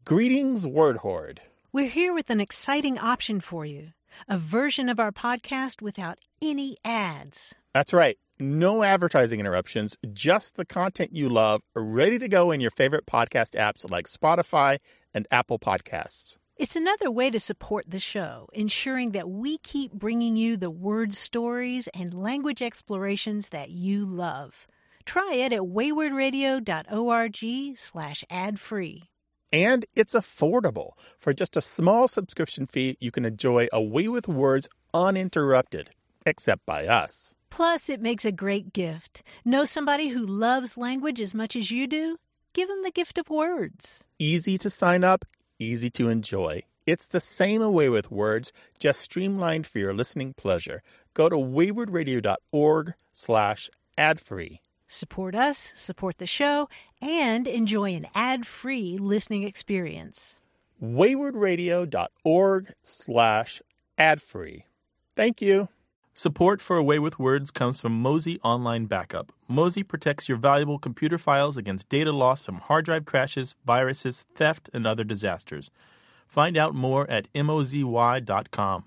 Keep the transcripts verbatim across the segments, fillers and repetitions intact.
Greetings, Word Horde. We're here with an exciting option for you. A version of our podcast without any ads. That's right. No advertising interruptions, just the content you love, ready to go in your favorite podcast apps like Spotify and Apple Podcasts. It's another way to support the show, ensuring that we keep bringing you the word stories and language explorations that you love. Try it at waywardradio.org slash ad-free. And it's affordable. For just a small subscription fee, you can enjoy A Way with Words uninterrupted, except by us. Plus, it makes a great gift. Know somebody who loves language as much as you do? Give them the gift of words. Easy to sign up, easy to enjoy. It's the same A Way with Words, just streamlined for your listening pleasure. Go to waywardradio.org slash ad-free. Support us, support the show, and enjoy an ad-free listening experience. waywardradio.org slash ad-free. Thank you. Support for A Way with Words comes from Mozy Online Backup. Mozy protects your valuable computer files against data loss from hard drive crashes, viruses, theft, and other disasters. Find out more at mozy dot com.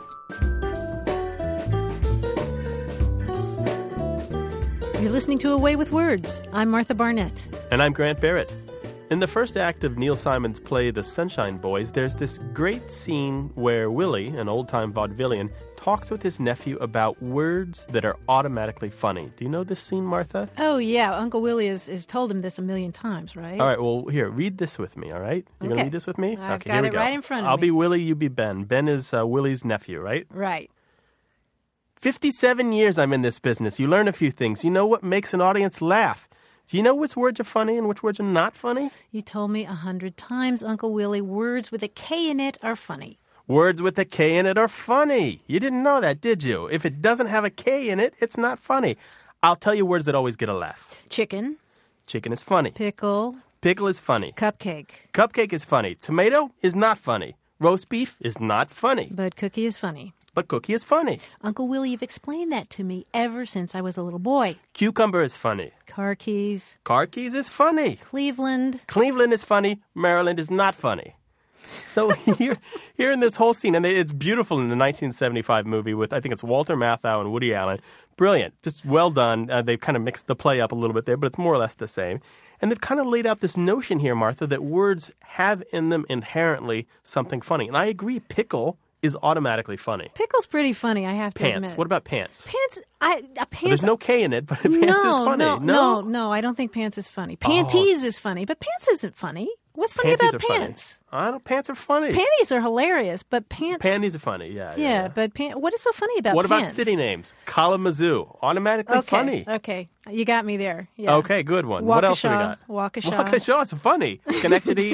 You're listening to A Way with Words. I'm Martha Barnett. And I'm Grant Barrett. In the first act of Neil Simon's play The Sunshine Boys, there's this great scene where Willie, an old-time vaudevillian, talks with his nephew about words that are automatically funny. Do you know this scene, Martha? Oh, yeah. Uncle Willie has, has told him this a million times, right? All right, well, here, read this with me, all right? You're okay. going to read this with me? I've okay, got here we it go. right in front of I'll me. be Willie, you be Ben. Ben is uh, Willie's nephew, right? Right. fifty-seven years I'm in this business. You learn a few things. You know what makes an audience laugh. Do you know which words are funny and which words are not funny? You told me a hundred times, Uncle Willie, words with a K in it are funny. Words with a K in it are funny. You didn't know that, did you? If it doesn't have a K in it, it's not funny. I'll tell you words that always get a laugh. Chicken. Chicken is funny. Pickle. Pickle is funny. Cupcake. Cupcake is funny. Tomato is not funny. Roast beef is not funny. But cookie is funny. But cookie is funny. Uncle Willie, you've explained that to me ever since I was a little boy. Cucumber is funny. Car keys. Car keys is funny. Cleveland. Cleveland is funny. Maryland is not funny. So here, here in this whole scene, and it's beautiful in the nineteen seventy-five movie with, I think it's Walter Matthau and Woody Allen. Brilliant. Just well done. Uh, they've kind of mixed the play up a little bit there, but it's more or less the same. And they've kind of laid out this notion here, Martha, that words have in them inherently something funny. And I agree, pickle is automatically funny. Pickle's pretty funny, I have to Pants. admit. What about pants? Pants, I, a pants. Well, there's no K in it, but pants no, is funny. No, No, no, no, I don't think pants is funny. Panties oh. is funny, but pants isn't funny. What's funny Panties about are pants? Funny. I don't. Pants are funny. Panties are hilarious, but pants. Panties are funny. Yeah. Yeah, yeah. but pan- what is so funny about what pants? What about city names? Kalamazoo, automatically okay, funny. Okay, you got me there. Yeah. Okay, good one. Waukesha, what else have we got? Waukesha. Waukesha is funny. Schenectady,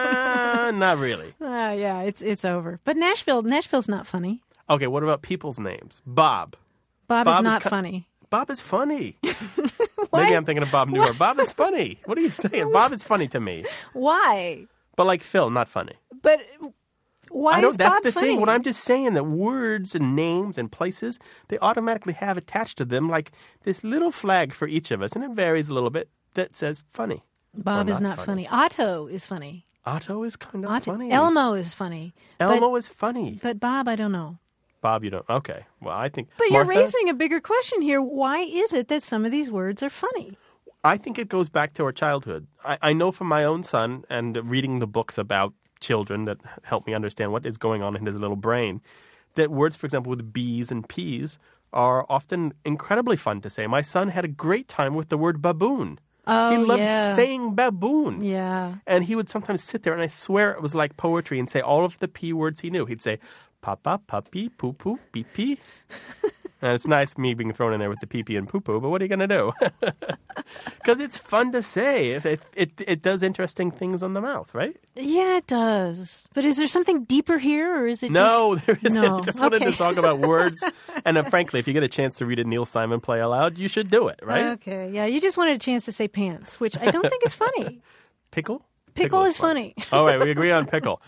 uh, not really. Uh, yeah, it's it's over. But Nashville, Nashville's not funny. Okay, what about people's names? Bob. Bob, Bob is not is co- funny. Bob is funny. Maybe I'm thinking of Bob Newhart. Bob is funny. What are you saying? Bob is funny to me. Why? But like Phil, not funny. But why I don't, is that's Bob the funny? thing. What I'm just saying that words and names and places, they automatically have attached to them like this little flag for each of us, and it varies a little bit, that says funny. Bob or is not funny. funny. Otto is funny. Otto is kind of Otto. funny. Elmo is funny. Elmo but, is funny. But Bob, I don't know. Bob, you don't. Okay. Well, I think. But Martha, you're raising a bigger question here. Why is it that some of these words are funny? I think it goes back to our childhood. I, I know from my own son and reading the books about children that help me understand what is going on in his little brain, that words, for example, with B's and P's are often incredibly fun to say. My son had a great time with the word baboon. Oh, he loved yeah. saying baboon. Yeah. And he would sometimes sit there, and I swear it was like poetry, and say all of the P words he knew. He'd say, papa, puppy, poo-poo, pee-pee. And it's nice me being thrown in there with the pee-pee and poo-poo, but what are you going to do? Because it's fun to say. It, it, it does interesting things on the mouth, right? Yeah, it does. But is there something deeper here, or is it no, just... there isn't. No, I just okay. wanted to talk about words. And uh, frankly, if you get a chance to read a Neil Simon play aloud, you should do it, right? Okay, yeah. You just wanted a chance to say pants, which I don't think is funny. Pickle? Pickle, pickle is funny. funny. All right, we agree on pickle.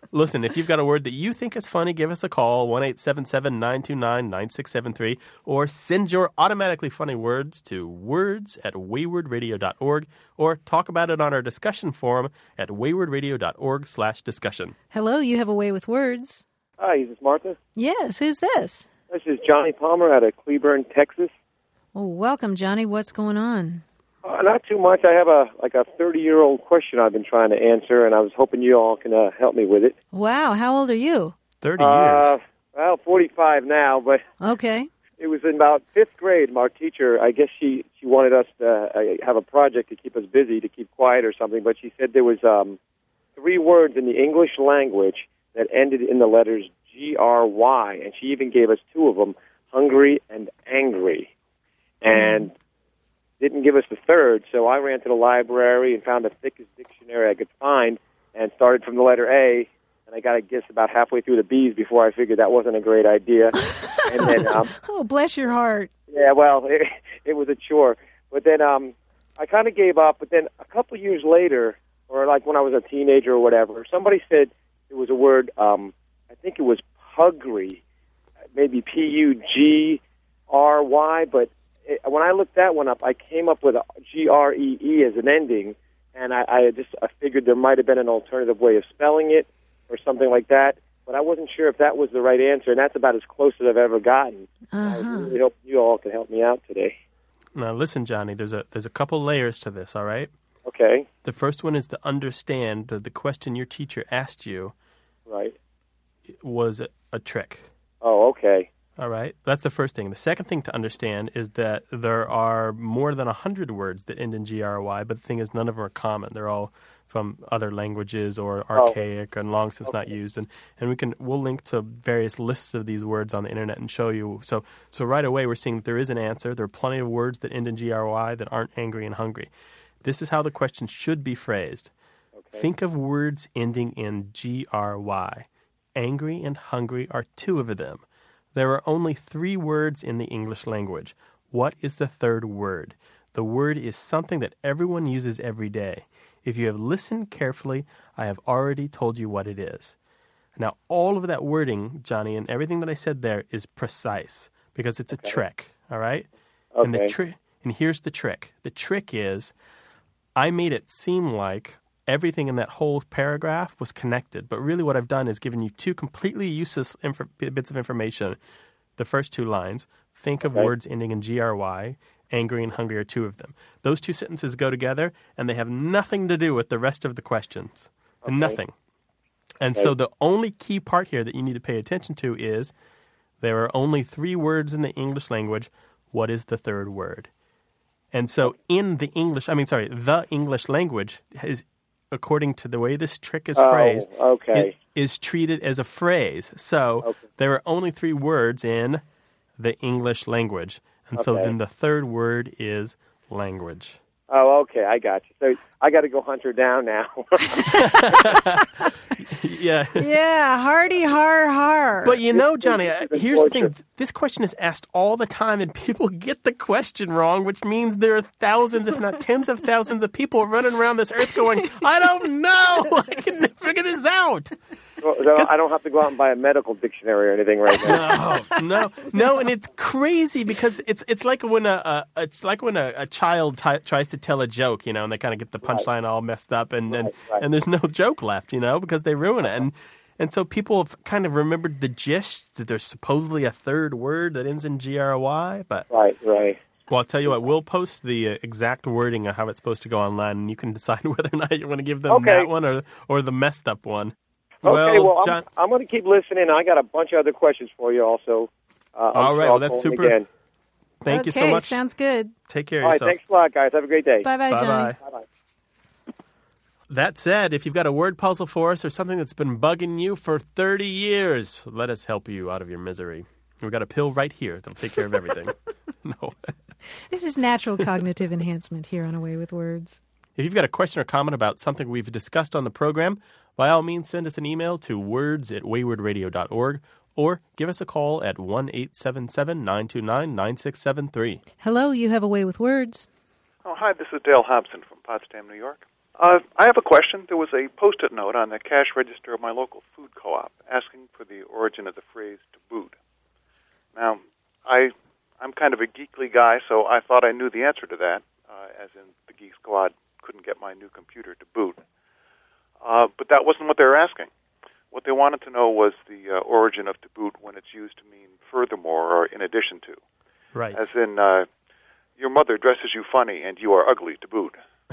Listen, if you've got a word that you think is funny, give us a call, one eight seven seven, nine two nine, nine six seven three, or send your automatically funny words to words at wayward radio dot org, or talk about it on our discussion forum at wayward radio dot org slash discussion. Hello, you have a way with words. Hi, is this Martha? Yes, who's this? This is Johnny Palmer out of Cleburne, Texas. Oh, welcome, Johnny. What's going on? Uh, not too much. I have a like a thirty-year-old question I've been trying to answer, and I was hoping you all can uh, help me with it. Wow, how old are you? thirty Uh, years. well, forty-five now, but Okay. it was in about fifth grade. Our teacher, I guess she, she wanted us to uh, have a project to keep us busy, to keep quiet or something, but she said there was um, three words in the English language that ended in the letters G R Y, and she even gave us two of them, hungry and angry. And didn't give us the third, so I ran to the library and found the thickest dictionary I could find and started from the letter A, and I got to guess about halfway through the B's before I figured that wasn't a great idea. And then, um, Oh, bless your heart. yeah, well, it, it was a chore. But then um, I kind of gave up, but then a couple years later, or like when I was a teenager or whatever, somebody said it was a word, um, I think it was pugry, maybe P U G R Y, but it, when I looked that one up, I came up with a G R E E as an ending, and I, I just I figured there might have been an alternative way of spelling it or something like that, but I wasn't sure if that was the right answer, and that's about as close as I've ever gotten. Uh-huh. I really hope you all can help me out today. Now, listen, Johnny, there's a there's a couple layers to this, all right? Okay, The first one is to understand that the question your teacher asked you right. was a, a trick. Oh, okay. All right? That's the first thing. The second thing to understand is that there are more than one hundred words that end in G R Y, but the thing is none of them are common. They're all from other languages or archaic and long since Okay. not used. And, and we can, we'll link to various lists of these words on the internet and show you. So, so right away we're seeing that there is an answer. There are plenty of words that end in G R Y that aren't angry and hungry. This is how the question should be phrased. Okay. Think of words ending in G R Y. Angry and hungry are two of them. There are only three words in the English language. What is the third word? The word is something that everyone uses every day. If you have listened carefully, I have already told you what it is. Now, all of that wording, Johnny, and everything that I said there is precise because it's a trick, all right? Okay. And the tri- and here's the trick. The trick is I made it seem like everything in that whole paragraph was connected, but really what I've done is given you two completely useless inf- bits of information. The first two lines, think of Okay. words ending in G R Y, angry and hungry are two of them. Those two sentences go together, and they have nothing to do with the rest of the questions. Okay. Nothing. And Okay. so the only key part here that you need to pay attention to is there are only three words in the English language. What is the third word? And so in the English, I mean, sorry, the English language is, according to the way this trick is Oh, phrased, okay. it is treated as a phrase. So Okay. there are only three words in the English language. And so Okay. then the third word is language. Oh, okay, I got you. So I got to go hunt her down now. Yeah. Yeah, hardy har har. But you know, Johnny, uh, It's here's the thing. torture. This question is asked all the time, and people get the question wrong, which means there are thousands, if not tens of thousands of people running around this earth going, I don't know. I can never figure this out. So I don't have to go out and buy a medical dictionary or anything right now. No, no, no, and it's crazy because it's it's like when a, a it's like when a, a child t- tries to tell a joke, you know, and they kind of get the punchline all messed up, and and, Right, right. and there's no joke left, you know, because they ruin it, and and so people have kind of remembered the gist that there's supposedly a third word that ends in G R Y, but Right, right. well, I'll tell you what, we'll post the uh, exact wording of how it's supposed to go online, and you can decide whether or not you want to give them Okay. that one or or the messed up one. Okay, well, John, I'm, I'm going to keep listening. I got a bunch of other questions for you also. Uh, I'm All sure right, I'll well, that's call in super. Again. thank you so Okay, much. sounds good. Take care of All right, yourself. thanks a lot, guys. Have a great day. Bye-bye, Johnny. Bye-bye. Bye-bye. That said, if you've got a word puzzle for us or something that's been bugging you for thirty years, let us help you out of your misery. We've got a pill right here that'll take care of everything. No. This is natural cognitive enhancement here on A Way with Words. If you've got a question or comment about something we've discussed on the program, by all means, send us an email to words at wayward radio dot org or give us a call at one eight seven seven, nine two nine, nine six seven three. Hello, you have A Way with Words. Oh, hi, this is Dale Hobson from Potsdam, New York. Uh, I have a question. There was a Post-it note on the cash register of my local food co-op asking for the origin of the phrase "to boot." Now, I, I'm kind of a geekly guy, so I thought I knew the answer to that, uh, as in the Geek Squad couldn't get my new computer to boot. Uh, but that wasn't what they were asking. What they wanted to know was the uh, origin of to boot when it's used to mean furthermore or in addition to. Right. As in, uh, your mother dresses you funny and you are ugly to boot.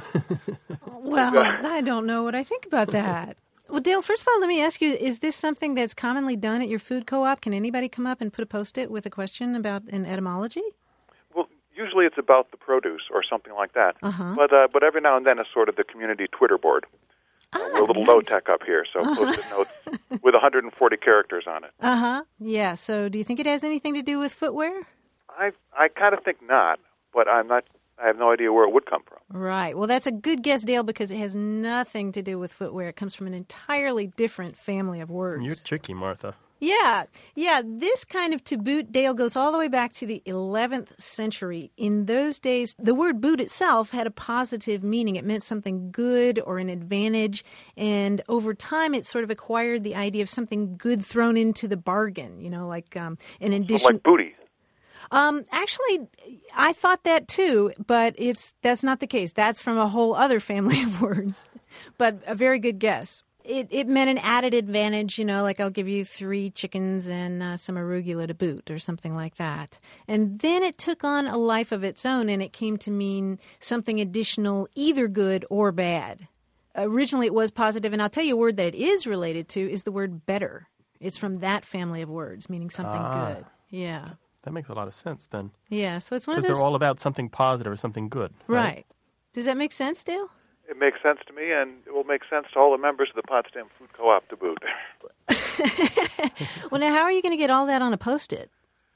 Well, I don't know what I think about that. Well, Dale, first of all, let me ask you, is this something that's commonly done at your food co-op? Can anybody come up and put a Post-it with a question about an etymology? Well, usually it's about the produce or something like that. Uh-huh. But uh, but every now and then it's sort of the community Twitter board. Ah, We're a little nice. low-tech up here, so Uh-huh. Post-it notes with one hundred forty characters on it. Uh-huh. Yeah, so do you think it has anything to do with footwear? I I kind of think not, but I'm not. I have no idea where it would come from. Right. Well, that's a good guess, Dale, because it has nothing to do with footwear. It comes from an entirely different family of words. You're tricky, Martha. Yeah, yeah. This kind of to boot, Dale, goes all the way back to the eleventh century. In those days, the word boot itself had a positive meaning. It meant something good or an advantage. And over time, it sort of acquired the idea of something good thrown into the bargain, you know, like um, an addition. So like booty. Um, actually, I thought that too, but it's that's not the case. That's from a whole other family of words. But a very good guess. It it meant an added advantage, you know, like I'll give you three chickens and uh, some arugula to boot or something like that. And then it took on a life of its own, and it came to mean something additional, either good or bad. Originally, it was positive, and I'll tell you a word that it is related to is the word better. It's from that family of words, meaning something Ah. good. Yeah. That makes a lot of sense then. Yeah, so it's one of Because those... they're all about something positive or something good. Right. Right. Does that make sense, Dale? It makes sense to me, and it will make sense to all the members of the Potsdam Food Co-op to boot. Well, now, how are you going to get all that on a Post-it?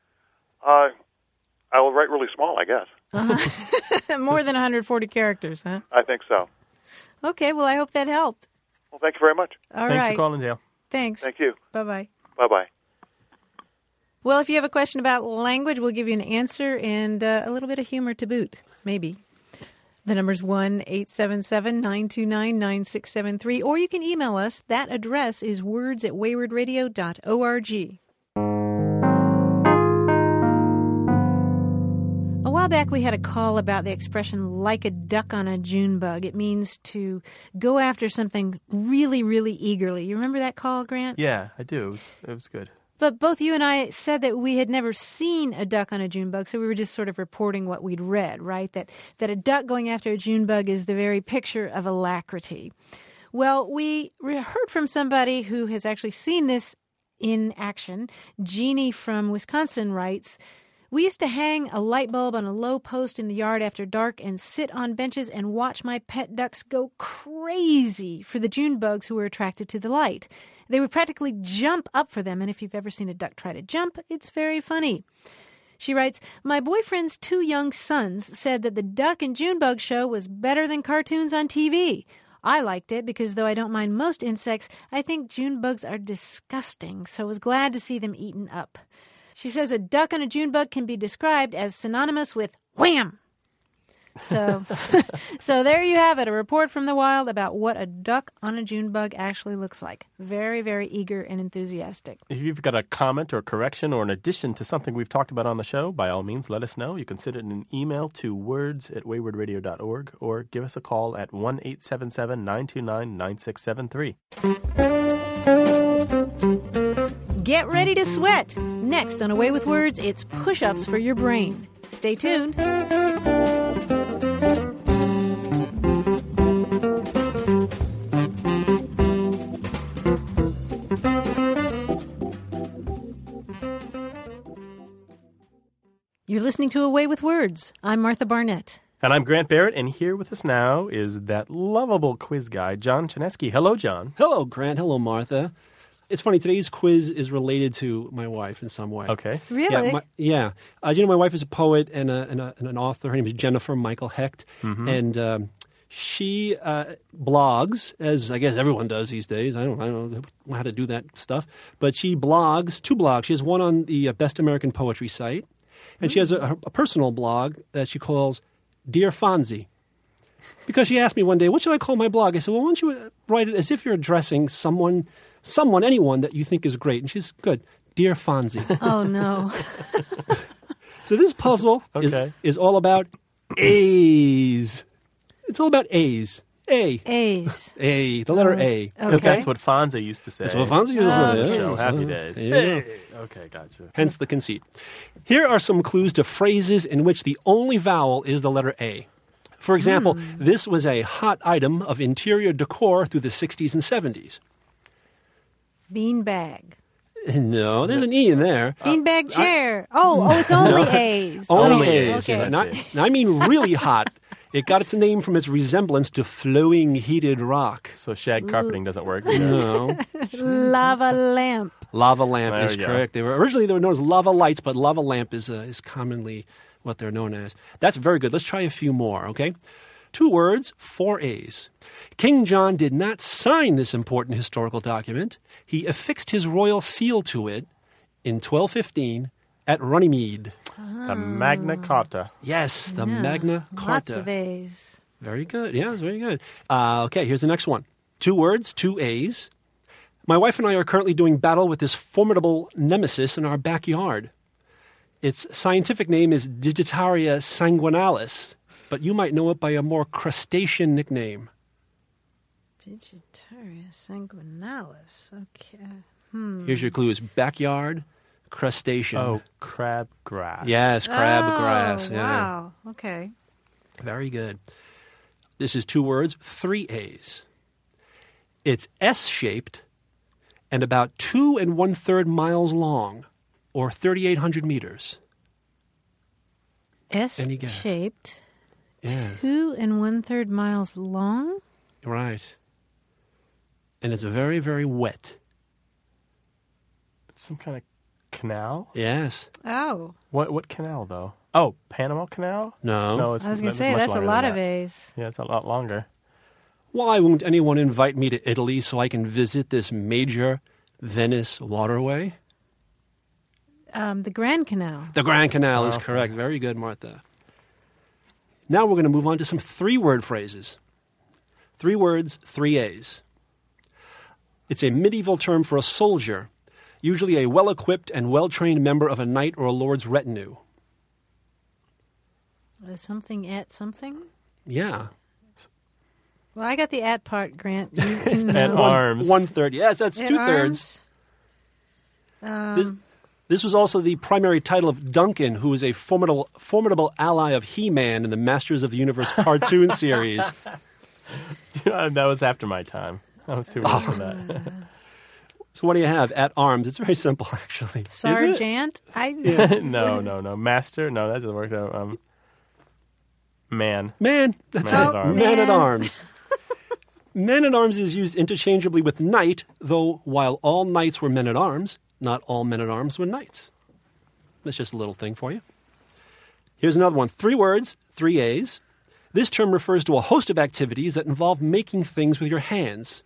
Uh, I will write really small, I guess. Uh-huh. More than one hundred forty characters, huh? I think so. Okay, well, I hope that helped. Well, thank you very much. All Thanks right. for calling, Dale. Thanks. Thank you. Bye-bye. Bye-bye. Well, if you have a question about language, we'll give you an answer and uh, a little bit of humor to boot, maybe. The number's one eight seven seven, nine two nine, nine six seven three, or you can email us. That address is words at wayward radio dot org. A while back, we had a call about the expression like a duck on a June bug. It means to go after something really, really eagerly. You remember that call, Grant? Yeah, I do. It was, it was good. But both you and I said that we had never seen a duck on a June bug, so we were just sort of reporting what we'd read, right? That that a duck going after a June bug is the very picture of alacrity. Well, we heard from somebody who has actually seen this in action. Jeannie from Wisconsin writes, "We used to hang a light bulb on a low post in the yard after dark and sit on benches and watch my pet ducks go crazy for the June bugs who were attracted to the light. They would practically jump up for them, and if you've ever seen a duck try to jump, it's very funny." She writes, "My boyfriend's two young sons said that the Duck and June Bug show was better than cartoons on T V. I liked it because though I don't mind most insects, I think June bugs are disgusting, so I was glad to see them eaten up." She says a duck on a June bug can be described as synonymous with wham. So, so there you have it, a report from the wild about what a duck on a June bug actually looks like. Very, very eager and enthusiastic. If you've got a comment or correction or an addition to something we've talked about on the show, by all means, let us know. You can send it in an email to words at wayward radio dot org or give us a call at one eight seven seven, nine two nine, nine six seven three. Get ready to sweat. Next on Away with Words, it's push-ups for your brain. Stay tuned. You're listening to Away with Words. I'm Martha Barnett. And I'm Grant Barrett, and here with us now is that lovable quiz guy, John Chinesky. Hello, John. Hello, Grant. Hello, Martha. It's funny, today's quiz is related to my wife in some way. Okay. Really? Yeah. My, yeah. Uh, you know, my wife is a poet and, a, and, a, and an author. Her name is Jennifer Michael Hecht. Mm-hmm. And um, she uh, blogs, as I guess everyone does these days. I don't, I don't know how to do that stuff. But she blogs, two blogs. She has one on the uh, Best American Poetry site. And mm-hmm. she has a, a personal blog that she calls Dear Fonzie. Because she asked me one day, what should I call my blog? I said, well, why don't you write it as if you're addressing someone, someone, anyone that you think is great. And she's good. Dear Fonzie. Oh, no. So this puzzle Okay. is, is all about A's. It's all about A's. A. A's. A. The letter A. Because Okay. that's what Fonzie used to say. That's what Fonzie used to Oh, say. okay. Yeah, Show, so- happy days. there you go. Okay, gotcha. Hence the conceit. Here are some clues to phrases in which the only vowel is the letter A. For example, this was a hot item of interior decor through the sixties and seventies. Beanbag. No, there's an E in there. Beanbag chair. Oh, oh, it's only A's. Only Only A's. Okay. Yeah. Not- I mean really hot. It got its name from its resemblance to flowing heated rock. So shag carpeting doesn't work. is it? No. Lava lamp. Lava lamp There is we go. correct. They were originally they were known as lava lights, but lava lamp is uh, is commonly what they're known as. That's very good. Let's try a few more, okay? Two words, four A's. King John did not sign this important historical document. He affixed his royal seal to it in twelve fifteen at Runnymede. The Magna Carta. Yes, the Yeah. Magna Lots Carta. of A's. Very good. Yeah, it's very good. Uh, okay, here's the next one. Two words, two A's. My wife and I are currently doing battle with this formidable nemesis in our backyard. Its scientific name is Digitaria sanguinalis, but you might know it by a more crustacean nickname. Digitaria sanguinalis. Okay. Here's your clues. Backyard, crustacean. Oh, crabgrass. Yes, crabgrass. Oh, Yeah. wow. Okay. Very good. This is two words, three A's. It's S-shaped and about two and one-third miles long, or thirty-eight hundred meters. Any guess? S-shaped, Yeah, two and one-third miles long. right. And it's very, very wet. Some kind of canal? Yes. Oh, What what canal, though? Oh, Panama Canal? No. No, it's I was going to it's say, much that's a longer lot than of that. A's. Yeah, it's a lot longer. Why won't anyone invite me to Italy so I can visit this major Venice waterway? Um, the Grand Canal. The Grand Canal is Okay. correct. Very good, Martha. Now we're going to move on to some three-word phrases. Three words, three A's. It's a medieval term for a soldier, usually a well-equipped and well-trained member of a knight or a lord's retinue. Uh, something at something? Yeah. Well, I got the at part, Grant. You can, And uh, arms. One-third. Yes, that's at two-thirds. arms. This, Um, this was also the primary title of Duncan, who was a formidable, formidable ally of He-Man in the Masters of the Universe cartoon series. that was after my time. I was too old for that. So what do you have? At arms. It's very simple, actually. Is it? Sergeant. I no, no, no. Master? No, that doesn't work out. Um, man. Man. That's Man it. at arms. Man at Man. arms. Man at arms is used interchangeably with knight, though while all knights were men at arms, not all men at arms were knights. That's just a little thing for you. Here's another one. Three words, three A's. This term refers to a host of activities that involve making things with your hands.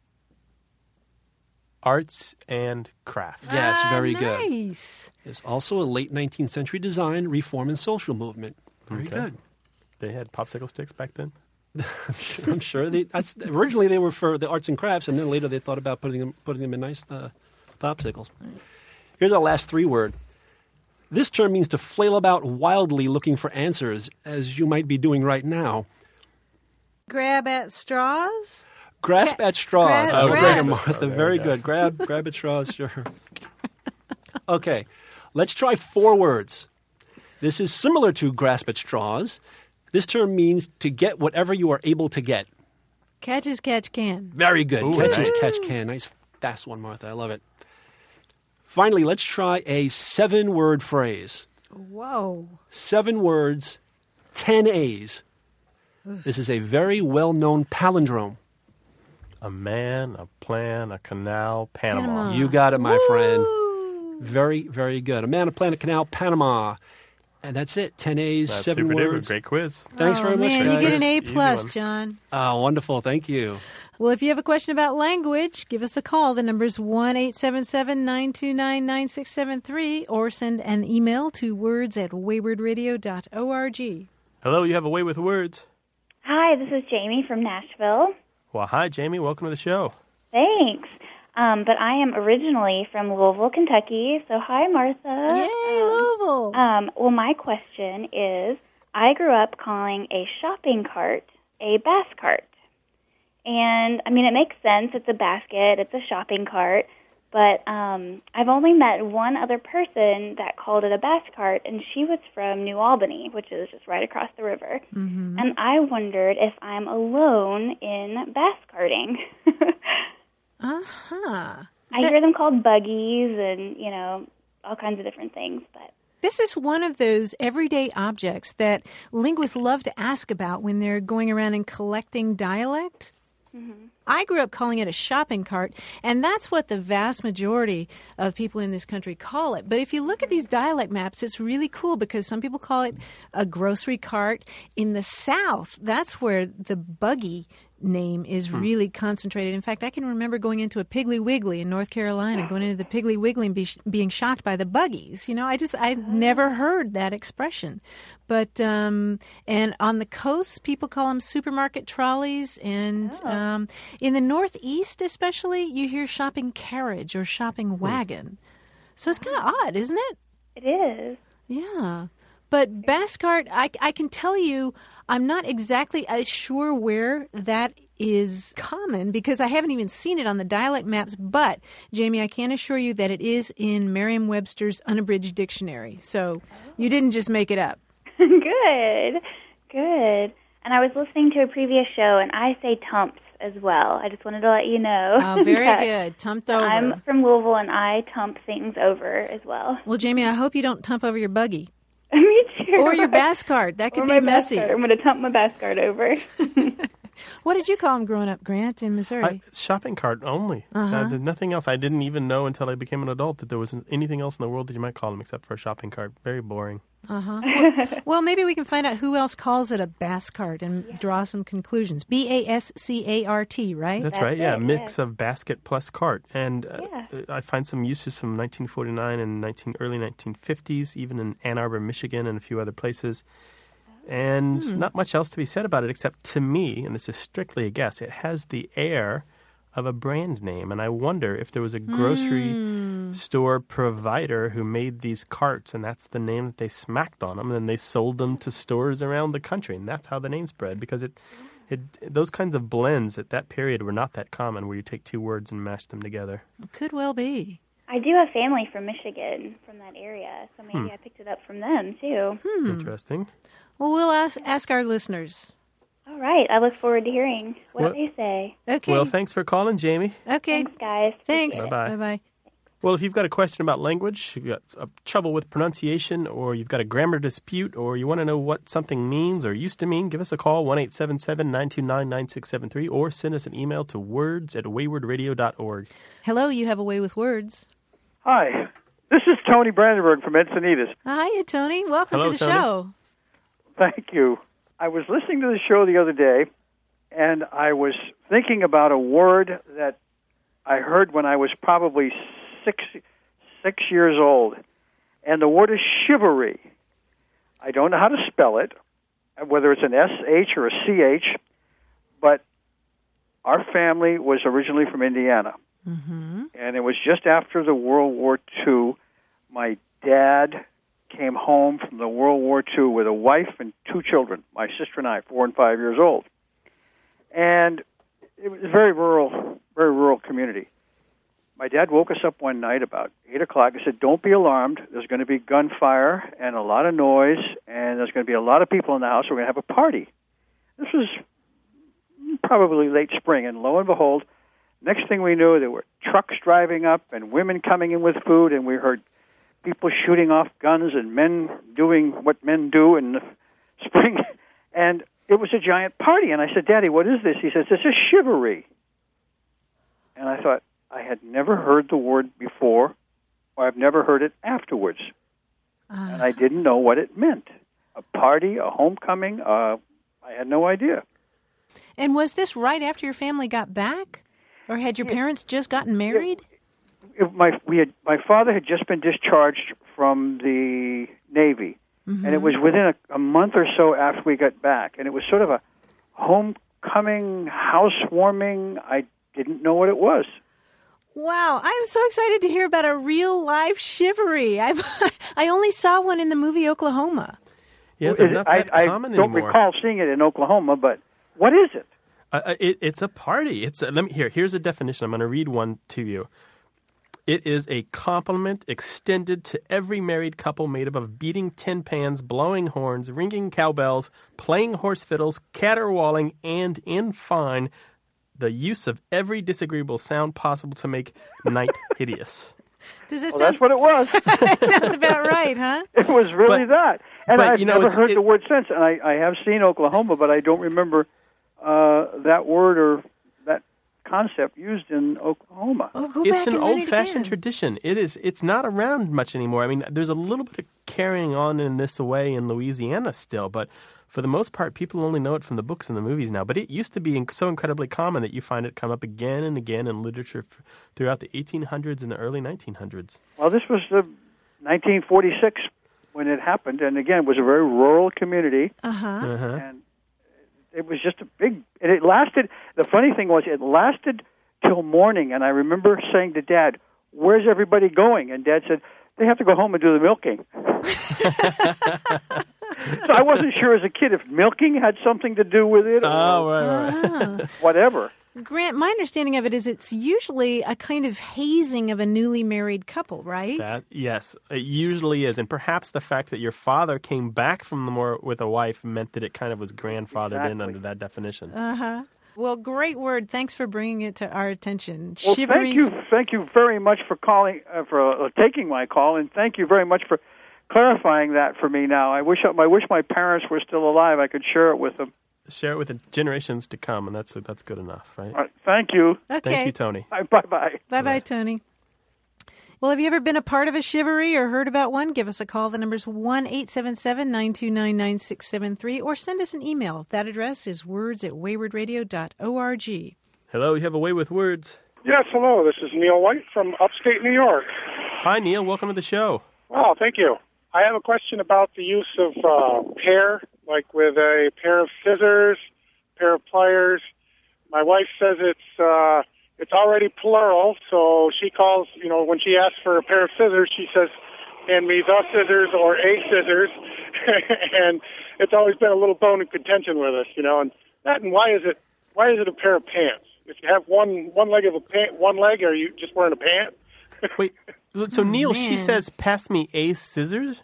Arts and crafts. Yes, Ah, very good. Nice. There's also a late nineteenth century design, reform, and social movement. Very Okay. good. They had popsicle sticks back then? I'm sure. They, that's, originally they were for the arts and crafts, and then later they thought about putting them, putting them in nice uh, popsicles. Here's our last three word. This term means to flail about wildly looking for answers, as you might be doing right now. Grab at straws? Grasp Gra- at straws. grab- Oh, grab. very good, Martha. There Very we go. good. Grab, grab at straws, sure. Okay, let's try four words. This is similar to grasp at straws. This term means to get whatever you are able to get. Catch as catch can. Very good. Ooh, catch as nice. catch can. Nice fast one, Martha. I love it. Finally, let's try a seven-word phrase. Whoa. Seven words, ten A's. This is a very well-known palindrome. A man, a plan, a canal, Panama. Panama. You got it, my friend. Woo. Very, very good. A man, a planet, canal, Panama. And that's it. Ten A's, That's seven super duper. words. Great quiz. Thanks oh, very much, man, guys. you get an A Easy plus, one. John. Oh, wonderful. Thank you. Well, if you have a question about language, give us a call. The number is one eight seven seven, nine two nine, nine six seven three or send an email to words at wayward radio dot org. Hello, you have a way with words. Hi, this is Jamie from Nashville. Well, hi, Jamie. Welcome to the show. Thanks. Um, but I am originally from Louisville, Kentucky. So hi, Martha. Yay, Louisville. Um, well, my question is, I grew up calling a shopping cart a bass cart. And, I mean, it makes sense. It's a basket. It's a shopping cart. But um, I've only met one other person that called it a bass cart, and she was from New Albany, which is just right across the river. Mm-hmm. And I wondered if I'm alone in bass carting. Uh-huh. I hear them called buggies and, you know, all kinds of different things, but... This is one of those everyday objects that linguists love to ask about when they're going around and collecting dialect. Mm-hmm. I grew up calling it a shopping cart, and that's what the vast majority of people in this country call it. But if you look at these dialect maps, it's really cool because some people call it a grocery cart. In the South, that's where the buggy name is really concentrated. In fact, I can remember going into a Piggly Wiggly in North Carolina, going into the Piggly Wiggly and be, being shocked by the buggies. You know, I just, I never heard that expression. But, um, and on the coast, people call them supermarket trolleys. And Oh. um, in the Northeast especially, you hear shopping carriage or shopping wagon. So it's kind of odd, isn't it? It is. Yeah. But bass cart, I, I can tell you, I'm not exactly uh, sure where that is common because I haven't even seen it on the dialect maps. But, Jamie, I can assure you that it is in Merriam-Webster's unabridged dictionary. So you didn't just make it up. Good. Good. And I was listening to a previous show, and I say tumps as well. I just wanted to let you know. Oh, very that good. Tumped over. I'm from Louisville, and I tump things over as well. Well, Jamie, I hope you don't tump over your buggy. Me too. Or your bass cart. That could Or be my bass messy. cart. I'm going to tump my bass cart over. What did you call them growing up, Grant, in Missouri? I, shopping cart only. Uh-huh. Uh, there's nothing else. I didn't even know until I became an adult that there was anything else in the world that you might call them except for a shopping cart. Very boring. Uh-huh. Well, well, maybe we can find out who else calls it a bass cart and yeah. draw some conclusions. B A S C A R T, right? That's, That's right, yeah. it, A mix yeah. of basket plus cart. And uh, Yeah. I find some uses from nineteen forty-nine and nineteen, early nineteen fifties, even in Ann Arbor, Michigan, and a few other places. And Hmm. not much else to be said about it, except to me, and this is strictly a guess, it has the air of a brand name. And I wonder if there was a grocery Mm. store provider who made these carts, and that's the name that they smacked on them, and then they sold them to stores around the country. And that's how the name spread, because it, it those kinds of blends at that period were not that common, where you take two words and mash them together. Could well be. I do have family from Michigan, from that area, so maybe Hmm. I picked it up from them, too. Hmm. Interesting. Well, we'll ask, ask our listeners. All right. I look forward to hearing what Well- they say. Okay. Well, thanks for calling, Jamie. okay. Thanks, guys. Thanks. Appreciate it. Bye-bye. Bye-bye. Well, if you've got a question about language, you've got uh, trouble with pronunciation, or you've got a grammar dispute, or you want to know what something means or used to mean, give us a call, one eight seven seven, nine two nine, nine six seven three, or send us an email to words at wayward radio dot org. Hello, you have a way with words. Hi, this is Tony Brandenburg from Encinitas. Hiya, Tony. Welcome Hello, to the Tony. show. Thank you. I was listening to the show the other day, and I was thinking about a word that I heard when I was probably six six years old, and the word is chivalry. I don't know how to spell it, whether it's an S H or a C H, but our family was originally from Indiana. Mm-hmm. And it was just after the World War Two. My dad came home from the World War Two with a wife and two children, my sister and I, four and five years old. And it was a very rural, very rural community. My dad woke us up one night about eight o'clock and said, "Don't be alarmed. There's going to be gunfire and a lot of noise, and there's going to be a lot of people in the house. We're going to have a party." This was probably late spring, and lo and behold, next thing we knew, there were trucks driving up and women coming in with food, and we heard people shooting off guns and men doing what men do in the spring. And it was a giant party. And I said, "Daddy, what is this?" He says, "This is chivalry." And I thought, I had never heard the word before, or I've never heard it afterwards. Uh, And I didn't know what it meant. A party, a homecoming, uh, I had no idea. and was this right after your family got back? Or had your Yeah. parents just gotten married? It- my we had my father had just been discharged from the Navy, Mm-hmm. and it was within a, a month or so after we got back, and it was sort of a homecoming, housewarming. I didn't know what it was. Wow, I'm so excited to hear about a real live shivaree. I've, I only saw one in the movie Oklahoma. Yeah, they're not I, that I common don't anymore. recall seeing it in Oklahoma, but what is it? Uh, it it's a party. It's a, let me here. Here's a definition. I'm going to read one to you. It is a compliment extended to every married couple made up of beating tin pans, blowing horns, ringing cowbells, playing horse fiddles, caterwauling, and, in fine, the use of every disagreeable sound possible to make night hideous. Does it Well, sound, that's what it was. that sounds about right, huh? It was really But- that. And but, I've you know, never it's- heard it- the word since. And I, I have seen Oklahoma, but I don't remember uh, that word or that concept used in Oklahoma. Oh, go It's back an and read it old-fashioned again. tradition. It is. It's not around much anymore. I mean, there's a little bit of carrying on in this way in Louisiana still, but for the most part, people only know it from the books and the movies now. But it used to be inc- so incredibly common that you find it come up again and again in literature f- throughout the eighteen hundreds and the early nineteen hundreds. Well, this was the nineteen forty-six when it happened, and again, it was a very rural community, Uh-huh. Uh-huh. and it was just a big. And it lasted. The funny thing was, it lasted till morning. And I remember saying to Dad, "Where's everybody going?" And Dad said, "They have to go home and do the milking." So I wasn't sure as a kid if milking had something to do with it, or Oh, right, right. whatever. Grant, my understanding of it is it's usually a kind of hazing of a newly married couple, right? That yes, it usually is, and perhaps the fact that your father came back from the war with a wife meant that it kind of was grandfathered in Exactly. under that definition. Uh-huh. Well, great word. Thanks for bringing it to our attention. Well, Shivering- thank you, thank you very much for calling, uh, for uh, taking my call, and thank you very much for clarifying that for me. Now, I wish I wish my parents were still alive. I could share it with them. Share it with the generations to come, and that's that's good enough, right? All right, thank you. Okay. Thank you, Tony. Bye bye. Bye-bye, Tony. Well, have you ever been a part of a shivaree or heard about one? Give us a call. The number's one eight seven seven, nine two nine, nine six seven three, or send us an email. That address is words at wayward radio dot org. Hello, you have a way with words. Yes, hello. This is Neil White from upstate New York. Hi, Neil. Welcome to the show. Oh, thank you. I have a question about the use of uh, pair, like with a pair of scissors, pair of pliers. My wife says it's uh, it's already plural, so she calls, you know, when she asks for a pair of scissors, she says, hand me the scissors or a scissors. And it's always been a little bone of contention with us, you know. And that, and why is it why is it a pair of pants? If you have one one leg of a pant, one leg, are you just wearing a pant? Wait, so Neil, she man. says, "Pass me a scissors."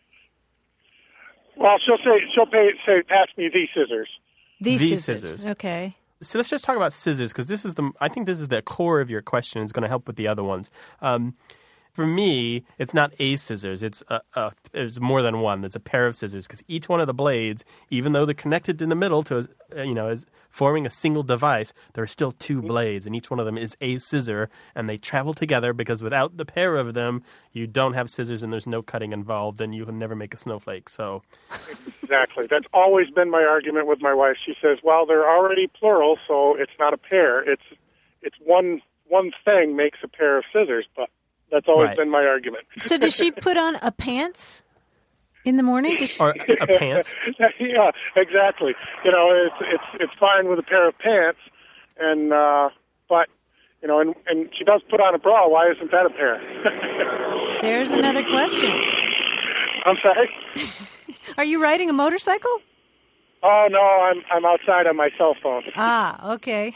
Well, she'll say she'll pay, say, pass me the scissors. These These scissors. scissors. Okay. So let's just talk about scissors, because this is the I think this is the core of your question. It's going to help with the other ones. Um, for me, it's not a scissors. It's a, a, it's more than one. It's a pair of scissors, because each one of the blades, even though they're connected in the middle to, uh, you know, as forming a single device, there are still two blades, and each one of them is a scissor, and they travel together, because without the pair of them, you don't have scissors, and there's no cutting involved, and you can never make a snowflake. So, Exactly. That's always been my argument with my wife. She says, well, they're already plural, so it's not a pair. It's it's one one thing makes a pair of scissors, but that's always Right. been my argument. So does she put on a pants in the morning? Does she... or a pant. Yeah, exactly. You know, it's it's it's fine with a pair of pants, and uh, but you know, and and she does put on a bra. Why isn't that a pair? There's another question. I'm sorry. Are you riding a motorcycle? Oh no, I'm I'm outside on my cell phone. Ah, okay.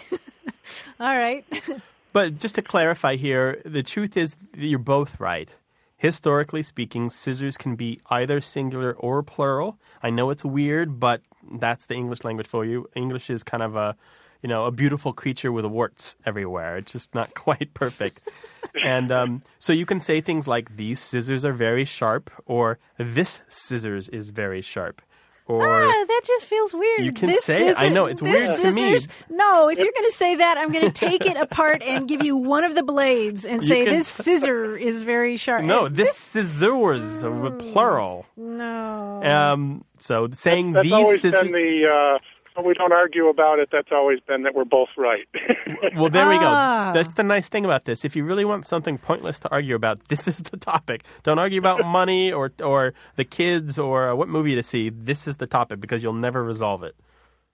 All right. But just to clarify here, the truth is that you're both right. Historically speaking, scissors can be either singular or plural. I know it's weird, but that's the English language for you. English is kind of a, you know, a beautiful creature with warts everywhere. It's just not quite perfect. And um, so you can say things like, these scissors are very sharp, or this scissors is very sharp. Or Ah, that just feels weird. You can This say it. I scissor- know, it's this weird to me. scissors- No, if you're going to say that, I'm going to take it apart and give you one of the blades and You say can- this scissor is very sharp. no, this scissors, plural. No. Um, so saying That's these always scissors. been the. Uh, so we don't argue about it. That's always been that we're both right. Well, there we go. Ah. That's the nice thing about this. If you really want something pointless to argue about, this is the topic. Don't argue about money or or the kids or what movie to see. This is the topic, because you'll never resolve it.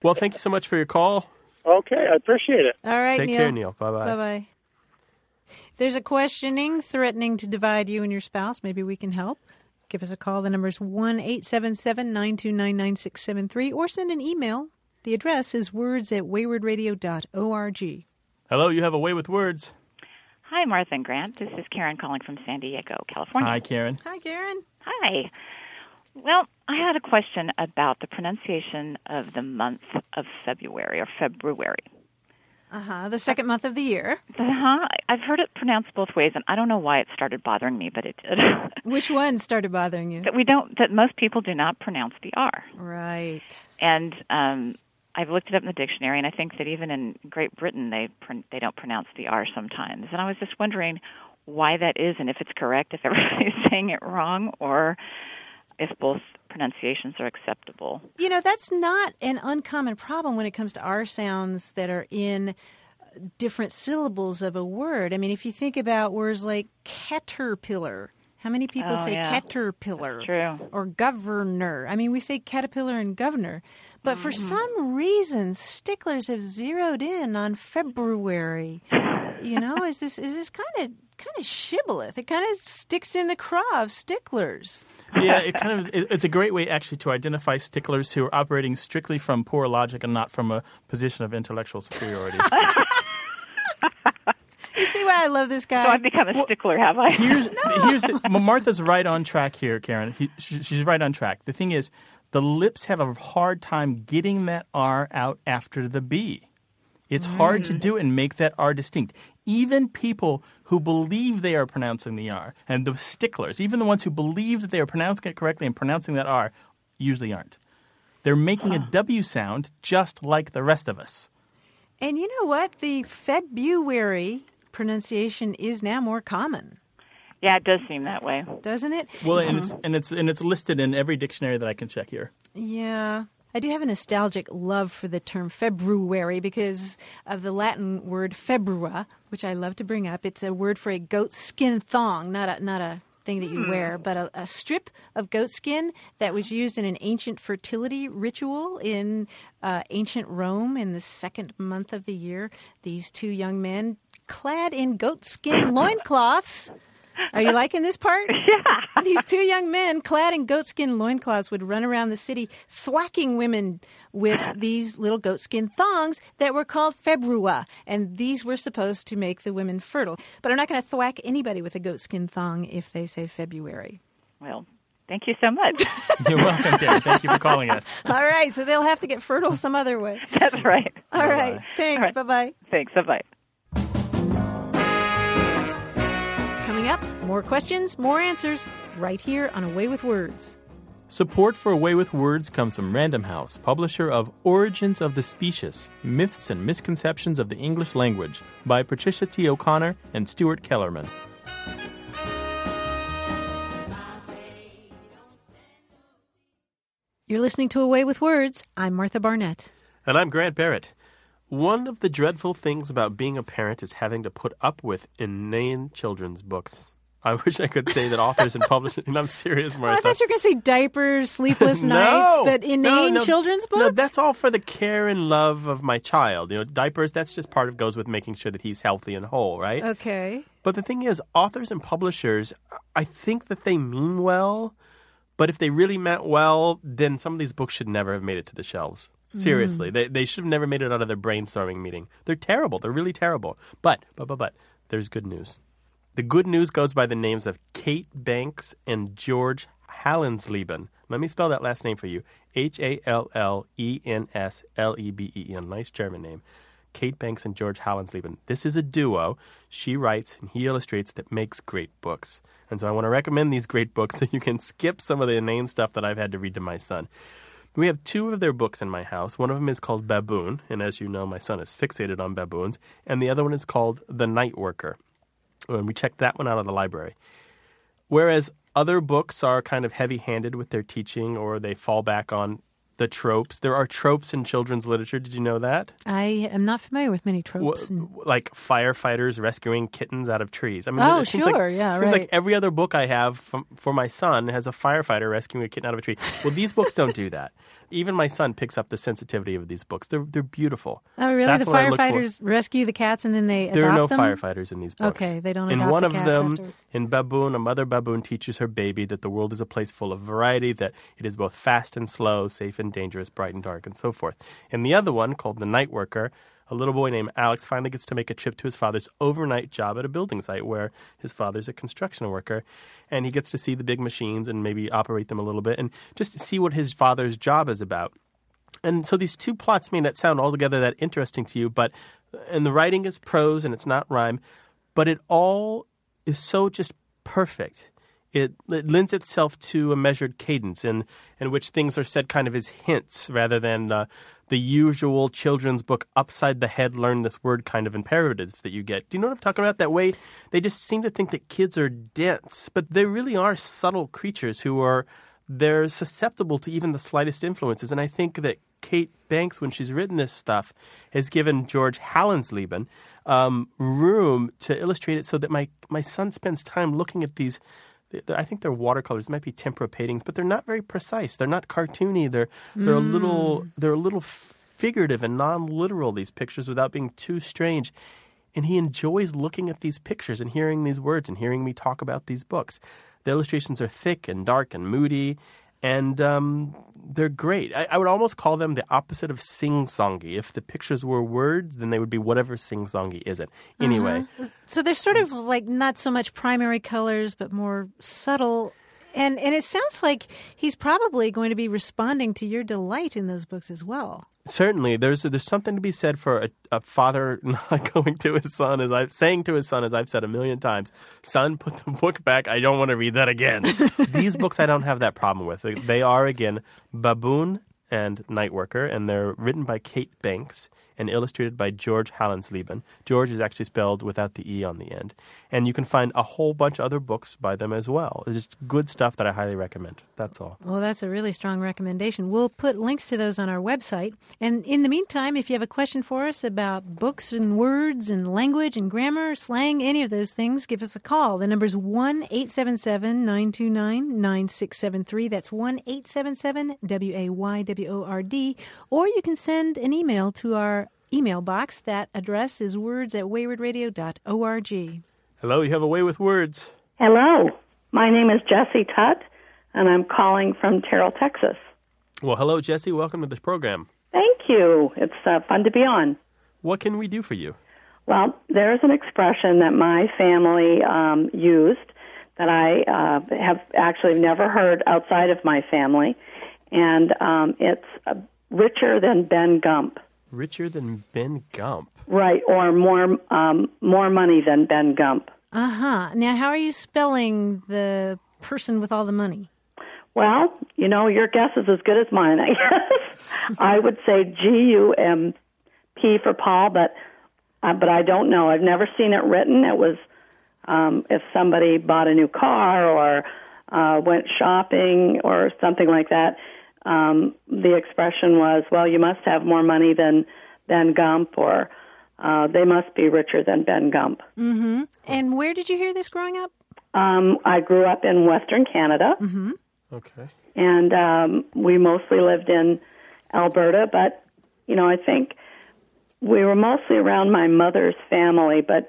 Well, thank you so much for your call. Okay, I appreciate it. All right, Take Neil. care, Neil. Bye-bye. Bye-bye. If there's a questioning threatening to divide you and your spouse, maybe we can help. Give us a call. The number is one eight seven seven, nine two nine, nine six seven three, or send an email. The address is words at wayward radio dot org. Hello, you have a way with words. Hi, Martha and Grant. This is Karen calling from San Diego, California. Hi, Karen. Hi, Karen. Hi. Well, I had a question about the pronunciation of the month of February or February. Uh-huh, the second month of the year. Uh-huh. I've heard it pronounced both ways, and I don't know why it started bothering me, but it did. Which one started bothering you? That we don't. That most people do not pronounce the R. Right. And um, I've looked it up in the dictionary, and I think that even in Great Britain, they pr- they don't pronounce the R sometimes. And I was just wondering why that is, and if it's correct, if everybody's saying it wrong, or if both pronunciations are acceptable. You know, that's not an uncommon problem when it comes to R sounds that are in different syllables of a word. I mean, if you think about words like caterpillar, how many people Oh, say yeah. caterpillar? That's true. Or governor? I mean, we say caterpillar and governor. But for Mm-hmm. some reason, sticklers have zeroed in on February. You know, is this is this kind of kind of shibboleth? It kind of sticks in the craw of sticklers. Yeah, it kind of it, it's a great way actually to identify sticklers who are operating strictly from poor logic and not from a position of intellectual superiority. You see why I love this guy? So I've become a stickler, have I? Here's here's the, Martha's right on track here, Karen. He, she, she's right on track. The thing is, the lips have a hard time getting that R out after the B. It's hard to do and make that R distinct. Even people who believe they are pronouncing the R, and the sticklers, even the ones who believe that they are pronouncing it correctly and pronouncing that R, usually aren't. They're making a W sound just like the rest of us. And you know what? The February pronunciation is now more common, Yeah, it does seem that way. doesn't it? Well, and it's and it's and it's listed in every dictionary that I can check here. Yeah. I do have a nostalgic love for the term February because of the Latin word februa, which I love to bring up. It's a word for a goat skin thong, not a not a thing that you wear, but a, a strip of goat skin that was used in an ancient fertility ritual in uh, ancient Rome in the second month of the year. These two young men, clad in goat skin loincloths. Are you liking this part? Yeah. These two young men, clad in goatskin loincloths, would run around the city thwacking women with these little goatskin thongs that were called februa. And these were supposed to make the women fertile. But I'm not going to thwack anybody with a goatskin thong if they say February. Well, thank you so much. You're welcome, Karen. Thank you for calling us. All right, so they'll have to get fertile some other way. That's right. All right, thanks. All right. Bye-bye. Thanks. Bye-bye. Coming up, more questions, more answers, right here on Away with Words. Support for Away with Words comes from Random House, publisher of Origins of the Specious, Myths and Misconceptions of the English Language by Patricia T. O'Connor and Stuart Kellerman. You're listening to Away with Words. I'm Martha Barnett. And I'm Grant Barrett. One of the dreadful things about being a parent is having to put up with inane children's books. I wish I could say that authors and publishers, and I'm serious, Oh, Martha. I thought you were going to say diapers, sleepless No, nights, but inane no, no, children's books? No, that's all for the care and love of my child. You know, diapers, that's just part of goes with making sure that he's healthy and whole, right? Okay. But the thing is, authors and publishers, I think that they mean well, but if they really meant well, then some of these books should never have made it to the shelves. Seriously. Mm. They they should have never made it out of their brainstorming meeting. They're terrible. They're really terrible. But, but, but, but, there's good news. The good news goes by the names of Kate Banks and George Hallensleben. Let me spell that last name for you. H A L L E N S L E B E N. Nice German name. Kate Banks and George Hallensleben. This is a duo. She writes and he illustrates that makes great books. And so I want to recommend these great books so you can skip some of the inane stuff that I've had to read to my son. We have two of their books in my house. One of them is called Baboon, and as you know, my son is fixated on baboons. And the other one is called The Night Worker. And we checked that one out of the library. Whereas other books are kind of heavy-handed with their teaching, or they fall back on the tropes. There are tropes in children's literature. Did you know that? I am not familiar with many tropes. Well, and- like firefighters rescuing kittens out of trees. I mean, Oh, it seems sure, like, yeah, seems right. like every other book I have from, for my son has a firefighter rescuing a kitten out of a tree. Well, these books don't do that. even my son picks up the sensitivity of these books. They're they're beautiful. Oh, really? That's the what I look for. firefighters rescue the cats and then they There are no adopt them? firefighters in these books. Okay, they don't In adopt one the of cats them, after. in Baboon, a mother baboon teaches her baby that the world is a place full of variety, that it is both fast and slow, safe and dangerous, bright and dark, and so forth. In the other one, called The Night Worker, a little boy named Alex finally gets to make a trip to his father's overnight job at a building site where his father's a construction worker. And he gets to see the big machines and maybe operate them a little bit and just see what his father's job is about. And so these two plots may not sound altogether that interesting to you, but and the writing is prose and it's not rhyme, but it all is so just perfect. It, it lends itself to a measured cadence in, in which things are said kind of as hints rather than uh, the usual children's book upside the head, learn this word kind of imperatives that you get. Do you know what I'm talking about? That way they just seem to think that kids are dense, but they really are subtle creatures who are they're susceptible to even the slightest influences. And I think that Kate Banks, when she's written this stuff, has given George Hallensleben um, room to illustrate it so that my, my son spends time looking at these. I think they're watercolors. It might be tempera paintings, but they're not very precise. They're not cartoony. They're they're mm. a little they're a little figurative and non-literal. These pictures, without being too strange. And he enjoys looking at these pictures and hearing these words and hearing me talk about these books. The illustrations are thick and dark and moody, and um, they're great. I, I would almost call them the opposite of sing-songy. If the pictures were words, then they would be whatever sing-songy isn't. Anyway. Uh-huh. So they're sort of like not so much primary colors, but more subtle. And and it sounds like he's probably going to be responding to your delight in those books as well. Certainly, there's there's something to be said for a, a father not going to his son, as I've saying to his son, as I've said a million times, "Son, put the book back. I don't want to read that again." These books, I don't have that problem with. They, they are again Baboon and Night Worker, and they're written by Kate Banks and illustrated by George Hallensleben. George is actually spelled without the E on the end. And you can find a whole bunch of other books by them as well. It's just good stuff that I highly recommend. That's all. Well, that's a really strong recommendation. We'll put links to those on our website. And in the meantime, if you have a question for us about books and words and language and grammar, slang, any of those things, give us a call. The number's one eight seven seven, nine two nine, nine six seven three. That's one eight seven seven, W A Y W O R D. Or you can send an email to our email box. That address is words at wayward radio dot org. Hello, you have a way with words. Hello. My name is Jessie Tutt, and I'm calling from Terrell, Texas. Well, hello, Jessie. Welcome to this program. Thank you. It's uh, fun to be on. What can we do for you? Well, there's an expression that my family um, used that I uh, have actually never heard outside of my family, and um, it's uh, richer than Ben Gump. Richer than Ben Gump. Right, or more um, more money than Ben Gump. Uh-huh. Now, how are you spelling the person with all the money? Well, you know, your guess is as good as mine, I guess. I would say G U M P for Paul, but uh, but I don't know. I've never seen it written. It was um, if somebody bought a new car or uh, went shopping or something like that, um, the expression was, well, you must have more money than Ben Gump, or uh, they must be richer than Ben Gump. Mm-hmm. And where did you hear this growing up? Um, I grew up in Western Canada. Mm-hmm. Okay. And um, we mostly lived in Alberta, but, you know, I think we were mostly around my mother's family, but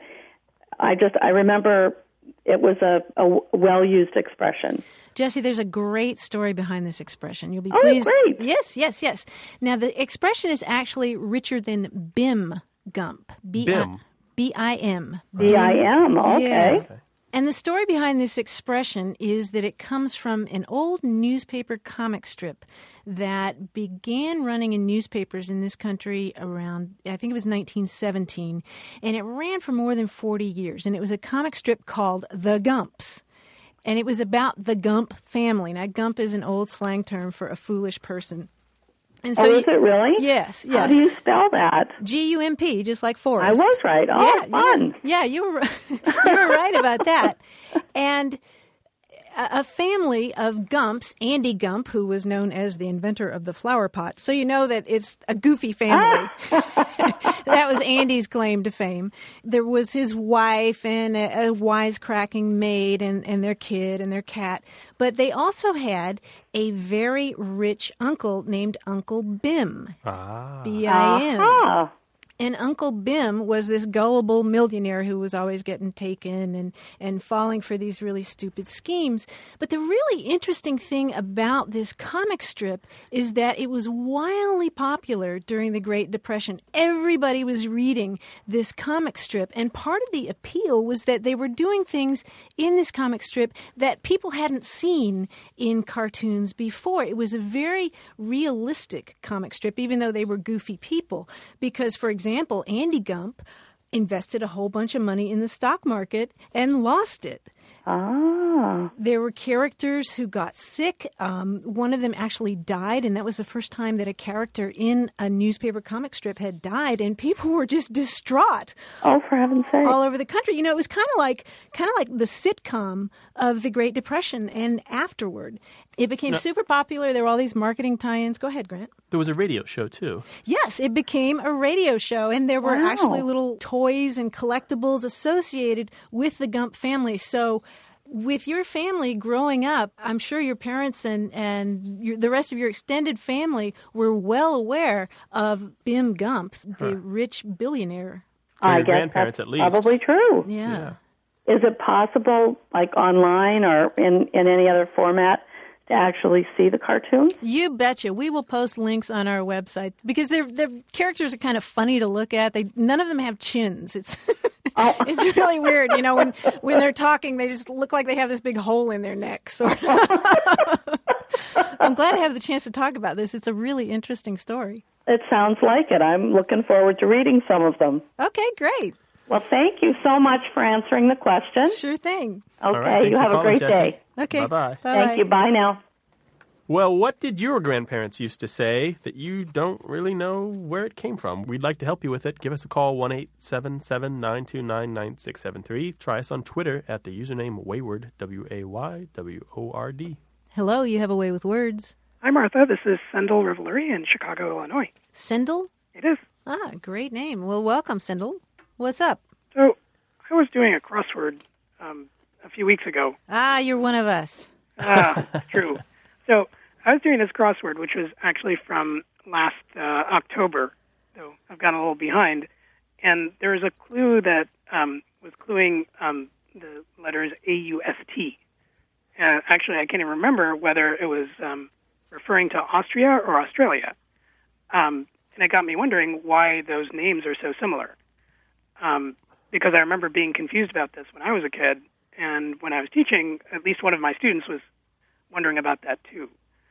I just, I remember it was a, a well-used expression. Jessie, there's a great story behind this expression. You'll be oh, pleased. Great. Yes, yes, yes. Now, the expression is actually richer than Bim Gump. B- Bim. B I M. B I M, okay. Yeah. okay. And the story behind this expression is that it comes from an old newspaper comic strip that began running in newspapers in this country around, I think it was nineteen seventeen, and it ran for more than forty years. And it was a comic strip called The Gumps. And it was about the Gump family. Now, Gump is an old slang term for a foolish person. And so oh, is you, it really? Yes, yes. How do you spell that? G U M P, just like Forrest. I was right. Oh, yeah, fun. You were, yeah, you were, you were right about that. And a a family of Gumps, Andy Gump, who was known as the inventor of the flower pot. So you know that it's a goofy family. That was Andy's claim to fame. There was his wife and a, a wisecracking maid and, and their kid and their cat. But they also had a very rich uncle named Uncle Bim. Ah. B I M. Uh-huh. And Uncle Bim was this gullible millionaire who was always getting taken and, and falling for these really stupid schemes. But the really interesting thing about this comic strip is that it was wildly popular during the Great Depression. Everybody was reading this comic strip. And part of the appeal was that they were doing things in this comic strip that people hadn't seen in cartoons before. It was a very realistic comic strip, even though they were goofy people. Because, for example, example, Andy Gump invested a whole bunch of money in the stock market and lost it. Ah. There were characters who got sick. Um, one of them actually died, and that was the first time that a character in a newspaper comic strip had died, and people were just distraught. Oh, for heaven's sake. All over the country. You know, it was kind of like kind of like the sitcom of the Great Depression and afterward. It became No. super popular. There were all these marketing tie-ins. Go ahead, Grant. There was a radio show, too. Yes, it became a radio show, and there were Wow. actually little toys and collectibles associated with the Gump family. So with your family growing up, I'm sure your parents and, and your, the rest of your extended family were well aware of Bim Gump, the Huh. rich billionaire. Or I your guess grandparents, that's at least. probably true. Yeah. Is it possible, like online or in, in any other format, to actually see the cartoons? You betcha. We will post links on our website because their their characters are kind of funny to look at. They none of them have chins. It's Oh. it's really weird. You know, when when they're talking, they just look like they have this big hole in their neck. So I'm glad to have the chance to talk about this. It's a really interesting story. It sounds like it. I'm looking forward to reading some of them. Okay, great. Well, thank you so much for answering the question. Sure thing. Okay, All right, thanks you for have a calling, great Jesse. day. Okay. Bye-bye. Thank you. Bye now. Well, what did your grandparents used to say that you don't really know where it came from? We'd like to help you with it. Give us a call, one eight seven seven, nine two nine, nine six seven three. Try us on Twitter at the username Wayward, W A Y W O R D. Hello, you have a way with words. Hi, Martha. This is Sendel Rivalry in Chicago, Illinois. Sendel? It is. Ah, great name. Well, welcome, Sendel. What's up? So, I was doing a crossword um, a few weeks ago. Ah, you're one of us. Ah, true. So, I was doing this crossword, which was actually from last uh, October, so I've gotten a little behind. And there was a clue that um, was cluing um, the letters A U S T. Uh, actually, I can't even remember whether it was um, referring to Austria or Australia. Um, and it got me wondering why those names are so similar. Um, because I remember being confused about this when I was a kid, and when I was teaching, at least one of my students was wondering about that too.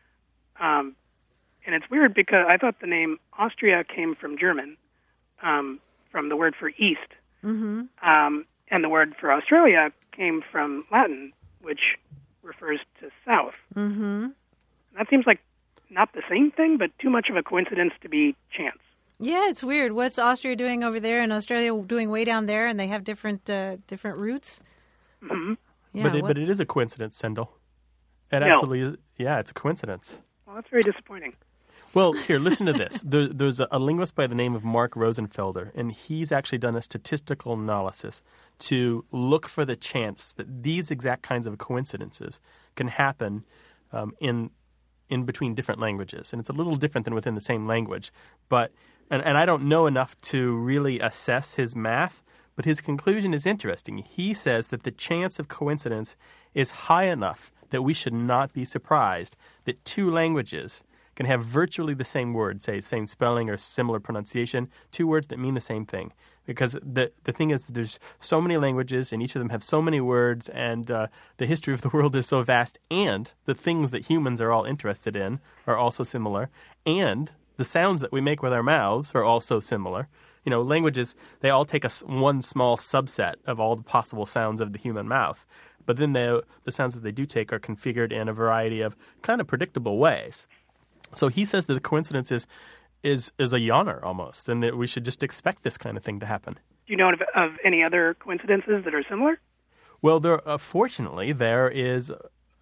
Um, and it's weird because I thought the name Austria came from German, um, from the word for east. Mm-hmm. Um, and the word for Australia came from Latin, which refers to south. Mm-hmm. That seems like not the same thing, but too much of a coincidence to be chance. Yeah, it's weird. What's Austria doing over there and Australia doing way down there, and they have different uh, different roots? Mm-hmm. Yeah, but, it, what- but it is a coincidence, Sendel. It No. absolutely is. Yeah, it's a coincidence. Well, that's very disappointing. Well, here, listen to this. There, there's a, a linguist by the name of Mark Rosenfelder, and he's actually done a statistical analysis to look for the chance that these exact kinds of coincidences can happen um, in in between different languages. And it's a little different than within the same language. But and, and I don't know enough to really assess his math, but his conclusion is interesting. He says that the chance of coincidence is high enough that we should not be surprised that two languages can have virtually the same word, say same spelling or similar pronunciation, two words that mean the same thing. Because the the thing is, there's so many languages, and each of them have so many words, and uh, the history of the world is so vast, and the things that humans are all interested in are also similar, and the sounds that we make with our mouths are also similar. You know, languages, they all take a, s- one small subset of all the possible sounds of the human mouth. But then the the sounds that they do take are configured in a variety of kind of predictable ways. So he says that the coincidence is, is, is a yawner almost, and that we should just expect this kind of thing to happen. Do you know of, of any other coincidences that are similar? Well, there uh, fortunately, there is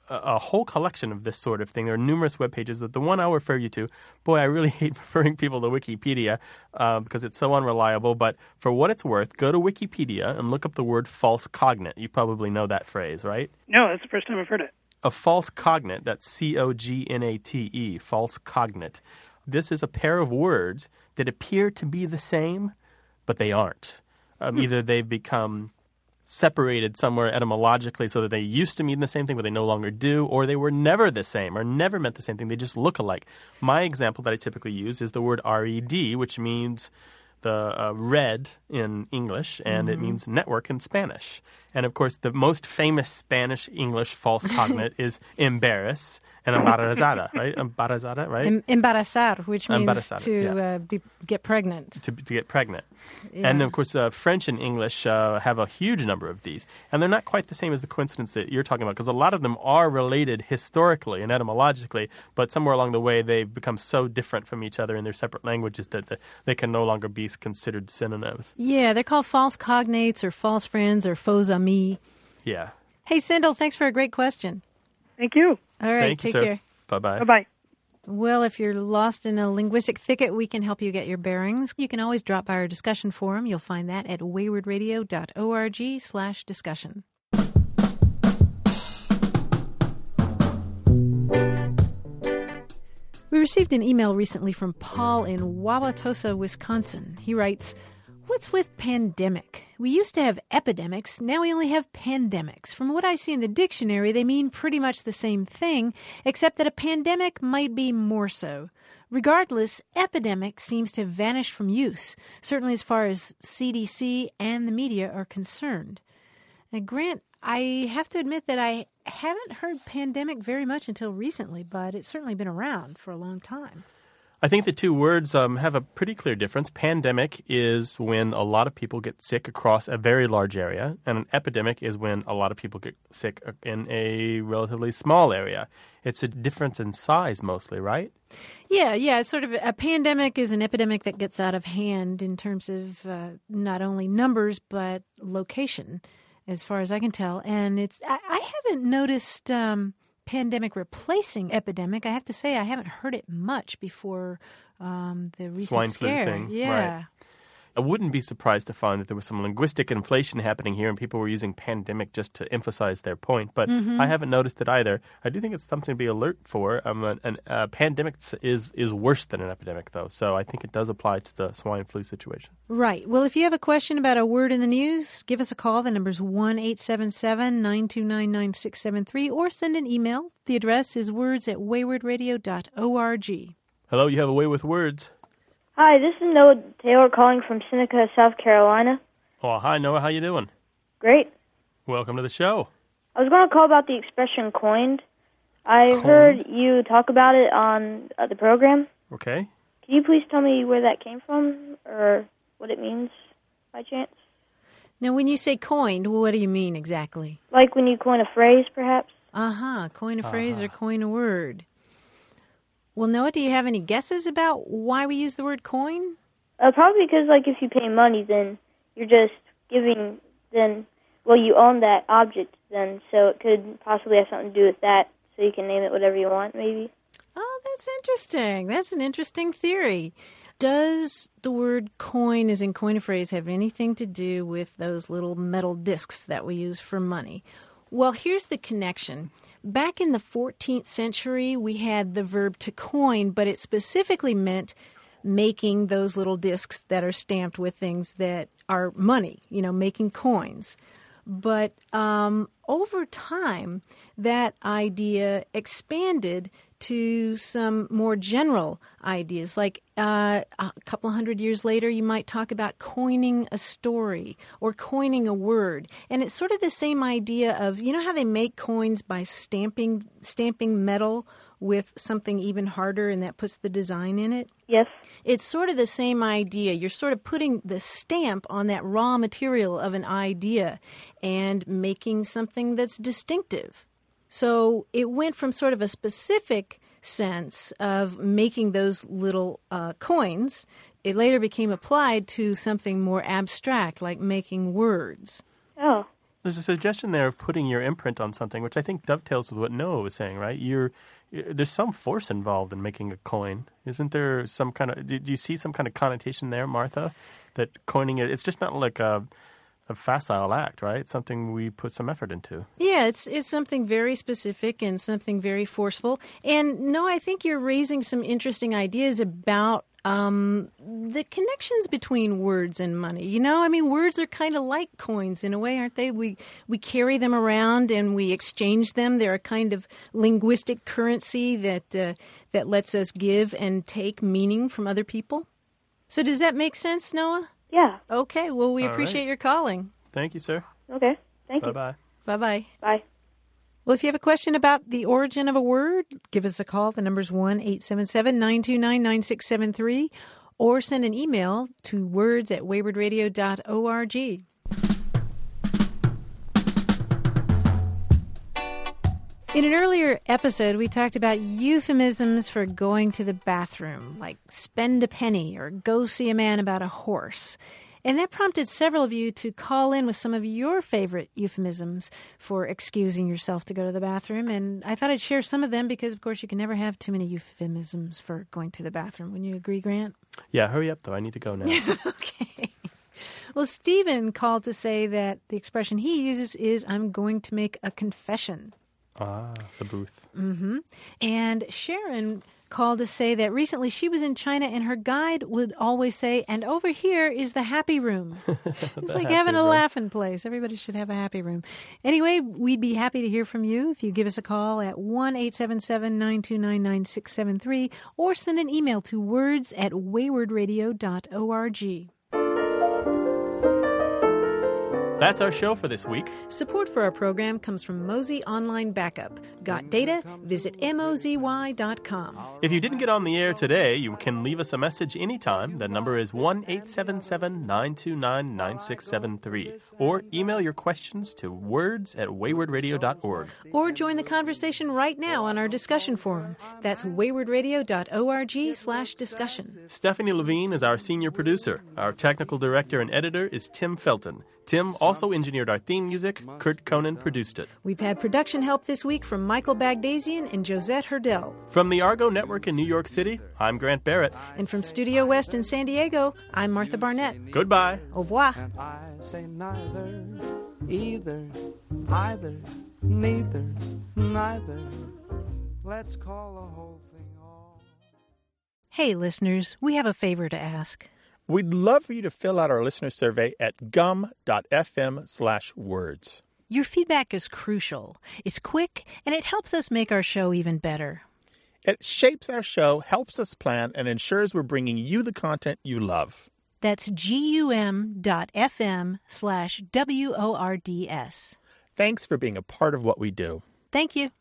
a, a whole collection of this sort of thing. There are numerous web pages. The one I'll refer you to, boy, I really hate referring people to Wikipedia uh, because it's so unreliable. But for what it's worth, go to Wikipedia and look up the word false cognate. You probably know that phrase, right? No, that's the first time I've heard it. A false cognate, that's C O G N A T E, false cognate. This is a pair of words that appear to be the same, but they aren't. Um, hmm. Either they've become separated somewhere etymologically so that they used to mean the same thing, but they no longer do, or they were never the same or never meant the same thing. They just look alike. My example that I typically use is the word R E D, which means the uh, red in English, and mm-hmm. it means network in Spanish. And, of course, the most famous Spanish-English false cognate is embarrass and embarazada, right? Embarazada, right? Em- embarazar, which means Embarazada, to yeah. uh, be, get pregnant. To, to get pregnant. Yeah. And, of course, uh, French and English uh, have a huge number of these. And they're not quite the same as the coincidence that you're talking about, because a lot of them are related historically and etymologically, but somewhere along the way they've become so different from each other in their separate languages that the, they can no longer be considered synonyms. Yeah, they're called false cognates or false friends or faux amis. Yeah. Hey, Sindel, thanks for a great question. Thank you. All right, Thank take you, sir. care. Bye-bye. Bye-bye. Well, if you're lost in a linguistic thicket, we can help you get your bearings. You can always drop by our discussion forum. You'll find that at waywardradio.org slash discussion. We received an email recently from Paul in Wauwatosa, Wisconsin. He writes, "What's with pandemic? We used to have epidemics, now we only have pandemics. From what I see in the dictionary, they mean pretty much the same thing, except that a pandemic might be more so. Regardless, epidemic seems to have vanished from use, certainly as far as C D C and the media are concerned." Now, Grant, I have to admit that I haven't heard pandemic very much until recently, but it's certainly been around for a long time. I think the two words um, have a pretty clear difference. Pandemic is when a lot of people get sick across a very large area, and an epidemic is when a lot of people get sick in a relatively small area. It's a difference in size mostly, right? Yeah, yeah. It's sort of a pandemic is an epidemic that gets out of hand in terms of uh, not only numbers but location, as far as I can tell. And it's I, I haven't noticed um, pandemic replacing epidemic. I have to say I haven't heard it much before um, the recent Swine scare. flu thing. Yeah. Right. I wouldn't be surprised to find that there was some linguistic inflation happening here and people were using pandemic just to emphasize their point, but mm-hmm. I haven't noticed it either. I do think it's something to be alert for. Um, an, an, a pandemic is, is worse than an epidemic, though, so I think it does apply to the swine flu situation. Right. Well, if you have a question about a word in the news, give us a call. The number's one eight seven seven, nine two nine, nine six seven three, or send an email. The address is words at wayward radio dot org. Hello, you have a way with words. Hi, this is Noah Taylor calling from Seneca, South Carolina. Oh, hi, Noah. How you doing? Great. Welcome to the show. I was going to call about the expression coined. I Coined? heard you talk about it on uh, the program. Okay. Can you please tell me where that came from or what it means by chance? Now, when you say coined, what do you mean exactly? Like when you coin a phrase, perhaps? Uh-huh. Coin a phrase Uh-huh. or coin a word. Well, Noah, do you have any guesses about why we use the word coin? Uh, probably because, like, if you pay money, then you're just giving, then, well, you own that object then, so it could possibly have something to do with that, so you can name it whatever you want, maybe. Oh, that's interesting. That's an interesting theory. Does the word coin, as in coin a phrase, have anything to do with those little metal discs that we use for money? Well, here's the connection. Back in the fourteenth century, we had the verb to coin, but it specifically meant making those little discs that are stamped with things that are money, you know, making coins. But um, over time, that idea expanded to some more general ideas. Like uh, a couple hundred years later, you might talk about coining a story or coining a word. And it's sort of the same idea of, you know how they make coins by stamping stamping metal with something even harder and that puts the design in it? Yes. It's sort of the same idea. You're sort of putting the stamp on that raw material of an idea and making something that's distinctive. So it went from sort of a specific sense of making those little uh, coins. It later became applied to something more abstract, like making words. Oh. There's a suggestion there of putting your imprint on something, which I think dovetails with what Noah was saying, right? You're, there's some force involved in making a coin. Isn't there some kind of, do you see some kind of connotation there, Martha? That coining it, it's just not like a, a facile act, right? It's something we put some effort into. Yeah, it's it's something very specific and something very forceful. And no, I think you're raising some interesting ideas about Um, the connections between words and money. You know, I mean, words are kind of like coins in a way, aren't they? We we carry them around and we exchange them. They're a kind of linguistic currency that uh, that lets us give and take meaning from other people. So does that make sense, Noah? Yeah. Okay. Well, we All appreciate right. your calling. Thank you, sir. Okay. Thank you. Bye-bye. Bye-bye. Bye. Well, if you have a question about the origin of a word, give us a call. The number's one eight seven seven, nine two nine, nine six seven three, or send an email to words at wayward radio dot org. In an earlier episode, we talked about euphemisms for going to the bathroom, like spend a penny or go see a man about a horse. And that prompted several of you to call in with some of your favorite euphemisms for excusing yourself to go to the bathroom. And I thought I'd share some of them because, of course, you can never have too many euphemisms for going to the bathroom. Wouldn't you agree, Grant? Yeah, hurry up, though. I need to go now. Okay. Well, Stephen called to say that the expression he uses is, I'm going to make a confession. Ah, the booth. Mm-hmm. And Sharon called to say that recently she was in China and her guide would always say, and over here is the happy room. It's like having a room. laughing place. Everybody should have a happy room. Anyway, we'd be happy to hear from you if you give us a call at one eight seven seven, nine two nine, nine six seven three or send an email to words at wayward radio dot org. That's our show for this week. Support for our program comes from Mozy Online Backup. Got data? Visit mozy dot com. If you didn't get on the air today, you can leave us a message anytime. The number is one eight seven seven, nine two nine, nine six seven three. Or email your questions to words at wayward radio dot org. Or join the conversation right now on our discussion forum. That's wayward radio dot org slash discussion. Stephanie Levine is our senior producer. Our technical director and editor is Tim Felton. Tim also engineered our theme music. Kurt Conan produced it. We've had production help this week from Michael Bagdasian and Josette Hurdell. From the Argo Network in New York City, I'm Grant Barrett. And from Studio West in San Diego, I'm Martha Barnett. Goodbye. Au revoir. And I say neither, either, either, neither, neither. Let's call the whole thing off. Hey, listeners, we have a favor to ask. We'd love for you to fill out our listener survey at gum.fm slash words. Your feedback is crucial. It's quick, and it helps us make our show even better. It shapes our show, helps us plan, and ensures we're bringing you the content you love. That's gum.fm slash W O R D S. Thanks for being a part of what we do. Thank you.